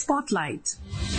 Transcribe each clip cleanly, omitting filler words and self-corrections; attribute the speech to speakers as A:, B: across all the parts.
A: Spotlight.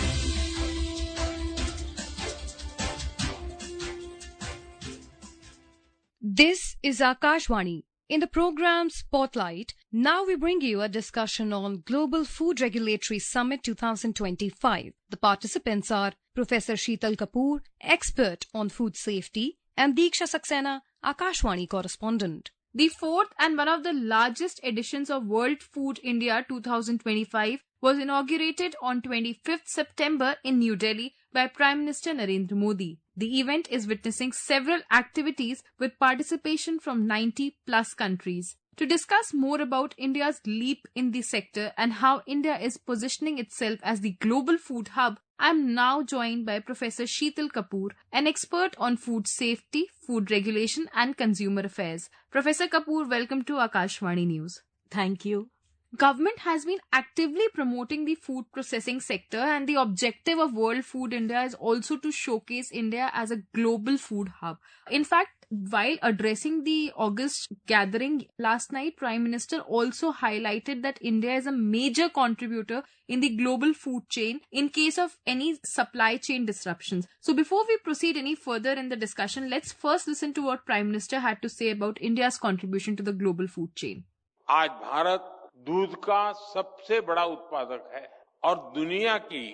B: This is Akashvani. In the program Spotlight, now we bring you a discussion on Global Food Regulatory Summit 2025. The participants are Professor Sheetal Kapoor, expert on food safety, and Diksha Saxena, Akashvani correspondent.
C: The fourth and one of the largest editions of World Food India 2025 was inaugurated on 25th September in New Delhi by Prime Minister Narendra Modi. The event is witnessing several activities with participation from 90 plus countries. To discuss more about India's leap in the sector and how India is positioning itself as the global food hub, I am now joined by Professor Sheetal Kapoor, an expert on food safety, food regulation and consumer affairs. Professor Kapoor, welcome to Akashvani News.
D: Thank you.
C: Government has been actively promoting the food processing sector, and the objective of World Food India is also to showcase India as a global food hub. In fact, while addressing the August gathering last night, Prime Minister also highlighted that India is a major contributor in the global food chain in case of any supply chain disruptions. So before we proceed any further in the discussion, let's first listen to what Prime Minister had to say about India's contribution to the global food chain.
E: आज भारत दूध का सबसे बड़ा उत्पादक है और दुनिया की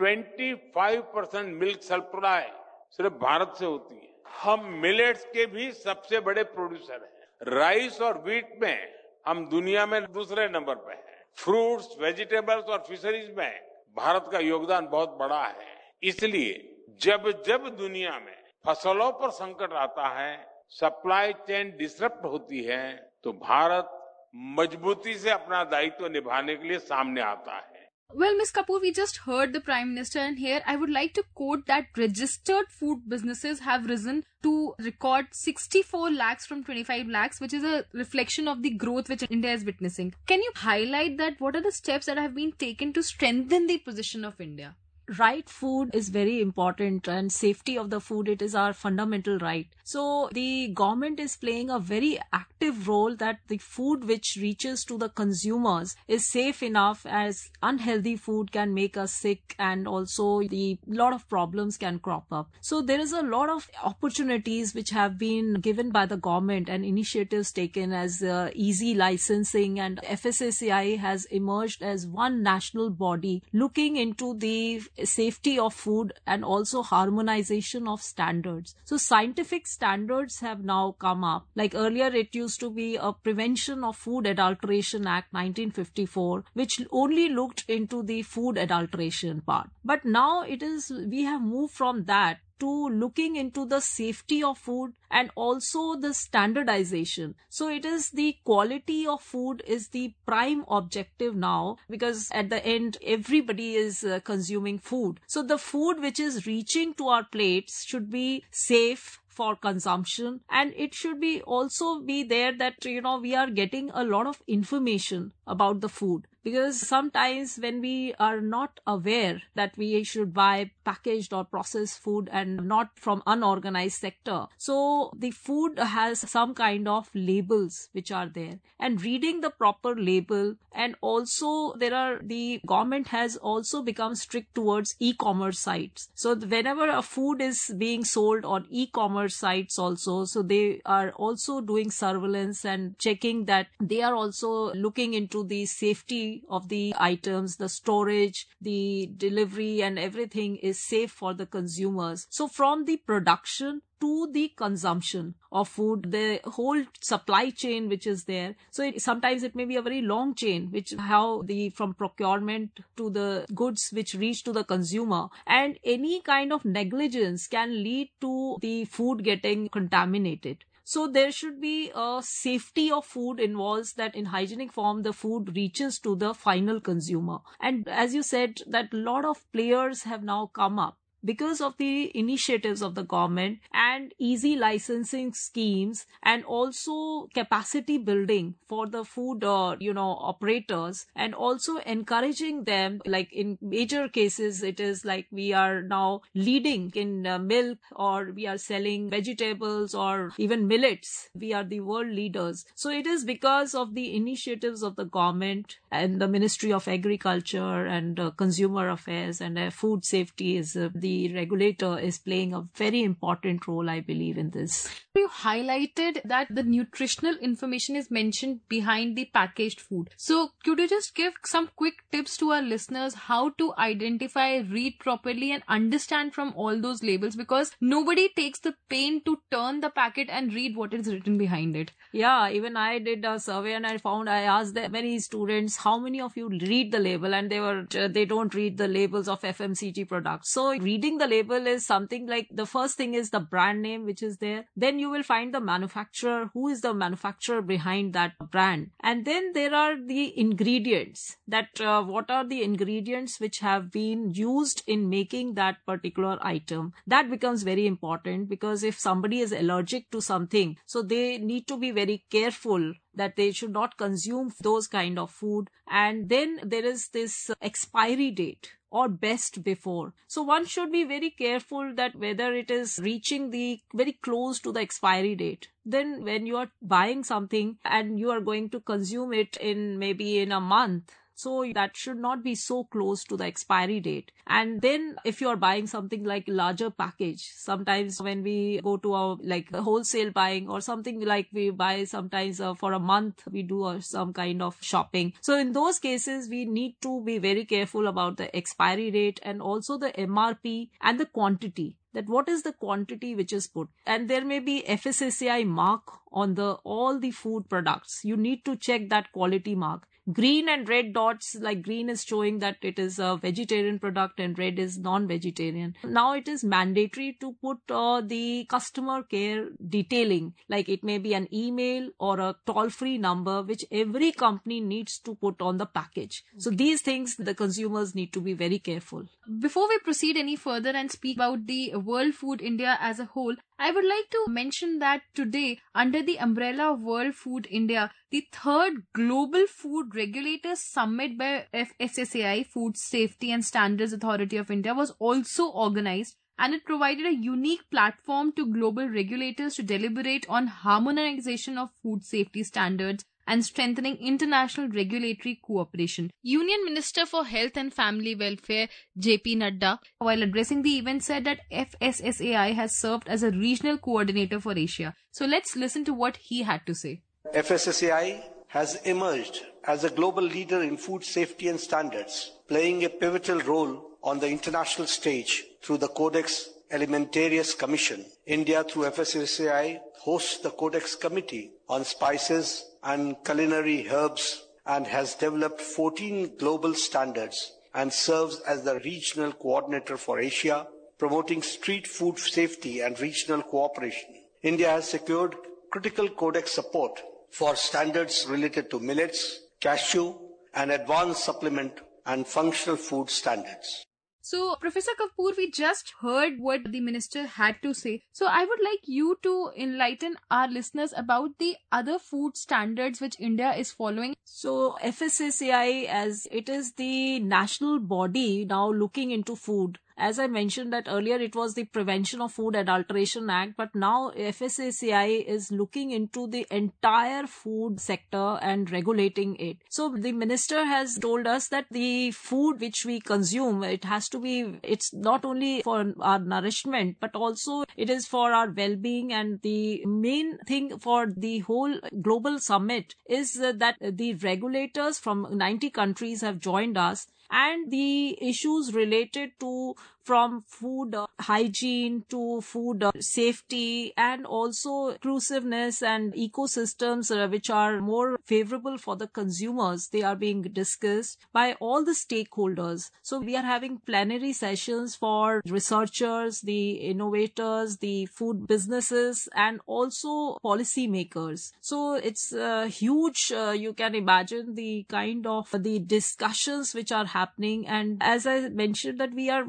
E: 25% मिल्क सप्लाई सिर्फ भारत से होती है। हम मिलेट्स के भी सबसे बड़े प्रोड्यूसर हैं। राइस और व्हीट में हम दुनिया में दूसरे नंबर पे हैं। फ्रूट्स, वेजिटेबल्स और फिशरीज में भारत का योगदान बहुत बड़ा है। इसलिए जब जब दुनिया में फसलों पर संकट आता है, सप्लाई चेन डिसरप्ट होती है, तो भारत मजबूती से अपना दायित्व निभाने के लिए सामने आता है।
C: Well, Ms. Kapoor, we just heard the Prime Minister, and here I would like to quote that registered food businesses have risen to record 64 lakhs from 25 lakhs, which is a reflection of the growth which India is witnessing. Can you highlight that? What are the steps that have been taken to strengthen the position of India?
D: Right food is very important, and safety of the food, it is our fundamental right. So the government is playing a very active role that the food which reaches to the consumers is safe enough, as unhealthy food can make us sick and also the lot of problems can crop up. So there is a lot of opportunities which have been given by the government and initiatives taken as easy licensing, and FSSAI has emerged as one national body looking into the safety of food and also harmonization of standards. So scientific standards have now come up. Like earlier it used to be a Prevention of Food Adulteration Act 1954, which only looked into the food adulteration part. But now we have moved from that to looking into the safety of food and also the standardization. So it is the quality of food is the prime objective now, because at the end everybody is consuming food. So the food which is reaching to our plates should be safe for consumption, and it should be also be there that we are getting a lot of information about the food, because sometimes when we are not aware that we should buy packaged or processed food and not from unorganized sector, so the food has some kind of labels which are there, and reading the proper label, and also the government has also become strict towards e-commerce sites. So whenever a food is being sold on e-commerce sites also, so they are also doing surveillance and checking that they are also looking into the safety of the items, the storage, the delivery, and everything is safe for the consumers. So from the production to the consumption of food, the whole supply chain which is there. So sometimes it may be a very long chain, which from procurement to the goods which reach to the consumer, and any kind of negligence can lead to the food getting contaminated. So there should be a safety of food involves that in hygienic form the food reaches to the final consumer. And as you said, that a lot of players have now come up because of the initiatives of the government and easy licensing schemes and also capacity building for the food operators, and also encouraging them, like in major cases it is like we are now leading in milk, or we are selling vegetables or even millets. We are the world leaders. So it is because of the initiatives of the government and the Ministry of Agriculture and Consumer Affairs and food safety is the regulator is playing a very important role, I believe, in this.
C: You highlighted that the nutritional information is mentioned behind the packaged food. So could you just give some quick tips to our listeners how to identify, read properly and understand from all those labels, because nobody takes the pain to turn the packet and read what is written behind it.
D: Yeah, even I did a survey and I asked many students, how many of you read the label? And they don't read the labels of FMCG products. So reading the label is something like, the first thing is the brand name which is there. Then you will find the manufacturer, who is the manufacturer behind that brand. And then there are the ingredients, that what are the ingredients which have been used in making that particular item. That becomes very important, because if somebody is allergic to something, so they need to be very careful that they should not consume those kind of food. And then there is this expiry date or best before. So one should be very careful that whether it is reaching the very close to the expiry date. Then when you are buying something and you are going to consume it in maybe in a month, so that should not be so close to the expiry date. And then if you are buying something like larger package, sometimes when we go to our like wholesale buying or something, like we buy sometimes for a month, we do some kind of shopping. So in those cases, we need to be very careful about the expiry date and also the MRP and the quantity. That what is the quantity which is put, and there may be FSSAI mark on all the food products. You need to check that quality mark. Green and red dots, like green is showing that it is a vegetarian product and red is non-vegetarian. Now it is mandatory to put the customer care detailing, like it may be an email or a toll-free number which every company needs to put on the package. So these things the consumers need to be very careful.
C: Before we proceed any further and speak about the World Food India as a whole, I would like to mention that today, under the umbrella of World Food India, the third Global Food Regulators Summit by FSSAI, Food Safety and Standards Authority of India, was also organized, and it provided a unique platform to global regulators to deliberate on harmonization of food safety standards and strengthening international regulatory cooperation. Union Minister for Health and Family Welfare, JP Nadda, while addressing the event, said that FSSAI has served as a regional coordinator for Asia. So let's listen to what he had to say.
A: FSSAI has emerged as a global leader in food safety and standards, playing a pivotal role on the international stage through the Codex Alimentarius Commission. India, through FSSAI, hosts the Codex Committee on Spices and Culinary Herbs and has developed 14 global standards and serves as the regional coordinator for Asia, promoting street food safety and regional cooperation. India has secured critical Codex support for standards related to millets, cashew, and advanced supplement and functional food standards.
C: So, Professor Kapoor, we just heard what the minister had to say. So, I would like you to enlighten our listeners about the other food standards which India is following.
D: So, FSSAI, as it is the national body now looking into food. As I mentioned that earlier, it was the Prevention of Food Adulteration Act, but now FSSAI is looking into the entire food sector and regulating it. So the minister has told us that the food which we consume, it's not only for our nourishment, but also it is for our well-being. And the main thing for the whole global summit is that the regulators from 90 countries have joined us, and the issues related to from food hygiene to food safety and also inclusiveness and ecosystems which are more favorable for the consumers, they are being discussed by all the stakeholders. So we are having plenary sessions for researchers, the innovators, the food businesses, and also policy makers. So it's huge. You can imagine the kind of the discussions which are happening. And as I mentioned that we are one of the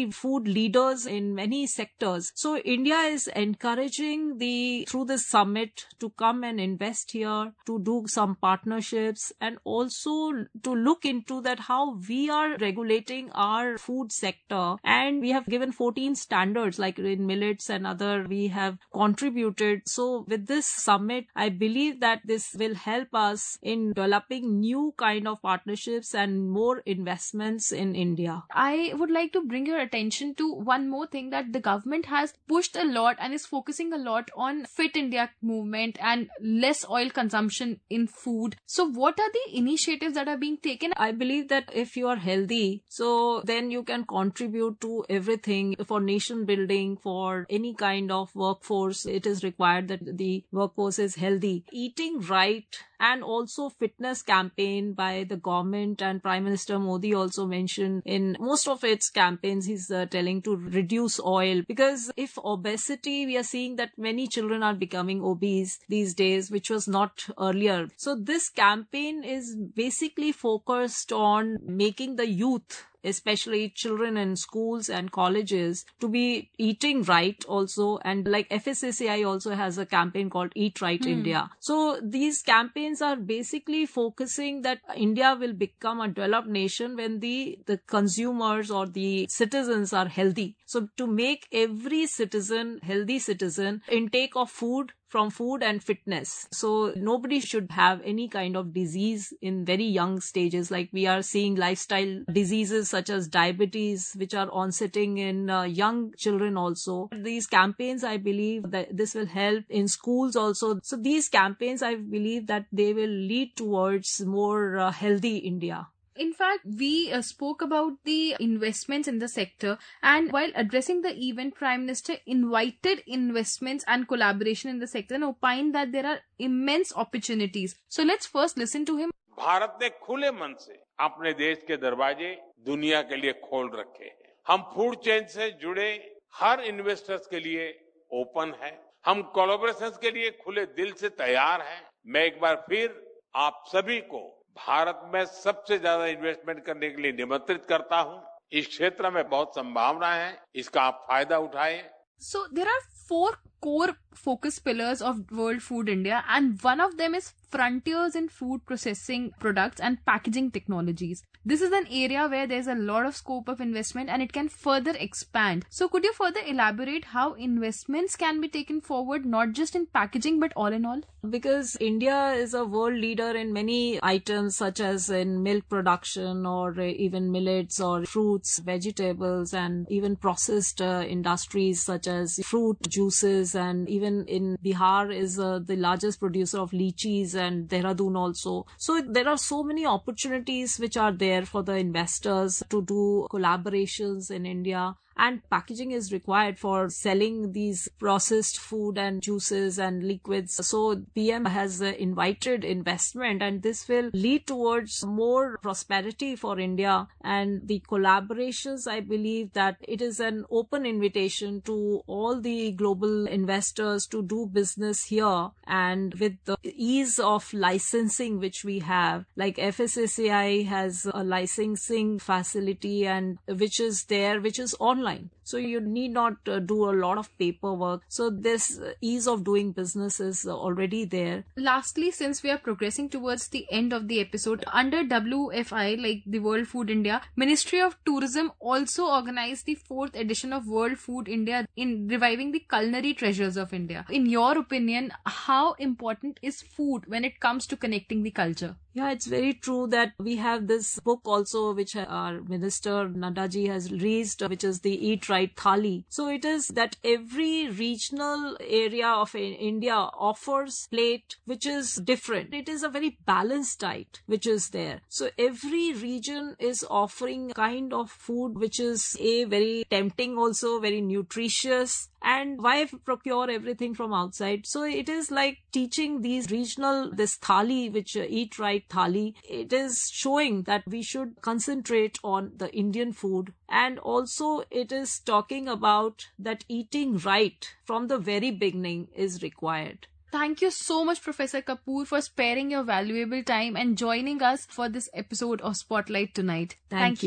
D: very food leaders in many sectors. So India is encouraging through this summit to come and invest here, to do some partnerships, and also to look into that how we are regulating our food sector. And we have given 14 standards, like in millets and other, we have contributed. So with this summit, I believe that this will help us in developing new kind of partnerships and more investments in India.
C: I would like to bring your attention to one more thing, that the government has pushed a lot and is focusing a lot on Fit India movement and less oil consumption in food. So what are the initiatives that are being taken?
D: I believe that if you are healthy, so then you can contribute to everything for nation building, for any kind of workforce. It is required that the workforce is healthy. Eating right, and also fitness campaign by the government, and Prime Minister Modi also mentioned in most of its campaigns, he's telling to reduce oil, because if obesity, we are seeing that many children are becoming obese these days, which was not earlier. So this campaign is basically focused on making the youth, especially children in schools and colleges, to be eating right also. And like FSSAI also has a campaign called Eat Right India. So these campaigns are basically focusing that India will become a developed nation when the consumers or the citizens are healthy. So to make every citizen healthy citizen, intake of food from food and fitness. So nobody should have any kind of disease in very young stages. Like we are seeing lifestyle diseases such as diabetes, which are onsetting in young children also. These campaigns, I believe that this will help in schools also. So these campaigns, I believe that they will lead towards more healthy India.
C: In fact, we spoke about the investments in the sector, and while addressing the event, Prime Minister invited investments and collaboration in the sector and opined that there are immense opportunities. So let's first listen to him.
E: Bharat ने खुले मन से अपने देश के दरवाजे दुनिया के लिए खोल रखे हैं। हम फूड चेन से जुड़े हर इन्वेस्टर्स के लिए ओपन है। हम कोलैबोरेशंस के लिए खुले दिल से तैयार हैं। मैं एक बार फिर आप सभी को भारत में सबसे ज्यादा इन्वेस्टमेंट करने के लिए निमंत्रित करता हूं। इस क्षेत्र में बहुत संभावना है, इसका आप फायदा उठाएं।
C: So there are 4 core focus pillars of World Food India, and one of them is frontiers in food processing products and packaging technologies. This is an area where there's a lot of scope of investment and it can further expand. So could you further elaborate how investments can be taken forward, not just in packaging, but all in all?
D: Because India is a world leader in many items, such as in milk production or even millets or fruits, vegetables, and even processed industries such as fruit juices. And even in Bihar is the largest producer of lychees, and Dehradun also. So there are so many opportunities which are there for the investors to do collaborations in India. And packaging is required for selling these processed food and juices and liquids. So PM has invited investment, and this will lead towards more prosperity for India. And the collaborations, I believe that it is an open invitation to all the global investors to do business here. And with the ease of licensing which we have, like FSSAI has a licensing facility and which is online. So you need not do a lot of paperwork. So this ease of doing business is already there.
C: Lastly, since we are progressing towards the end of the episode, under WFI, like the World Food India, Ministry of Tourism also organized the 4th edition of World Food India in reviving the culinary treasures of India. In your opinion, how important is food when it comes to connecting the culture?
D: Yeah, it's very true that we have this book also which our Minister Nadda ji has released, which is the Eat Right Thali. So it is that every regional area of India offers plate which is different. It is a very balanced diet which is there. So every region is offering kind of food which is very tempting, also very nutritious. And why procure everything from outside? So it is like teaching these regional, this thali, which Eat Right Thali, it is showing that we should concentrate on the Indian food. And also it is talking about that eating right from the very beginning is required.
C: Thank you so much, Professor Kapoor, for sparing your valuable time and joining us for this episode of Spotlight tonight.
D: Thank you.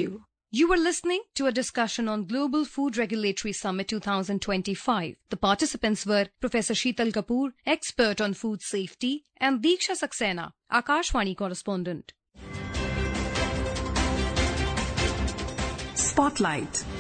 B: You were listening to a discussion on Global Food Regulatory Summit 2025. The participants were Professor Sheetal Kapoor, expert on food safety, and Deeksha Saxena, Akashvani correspondent.
F: Spotlight.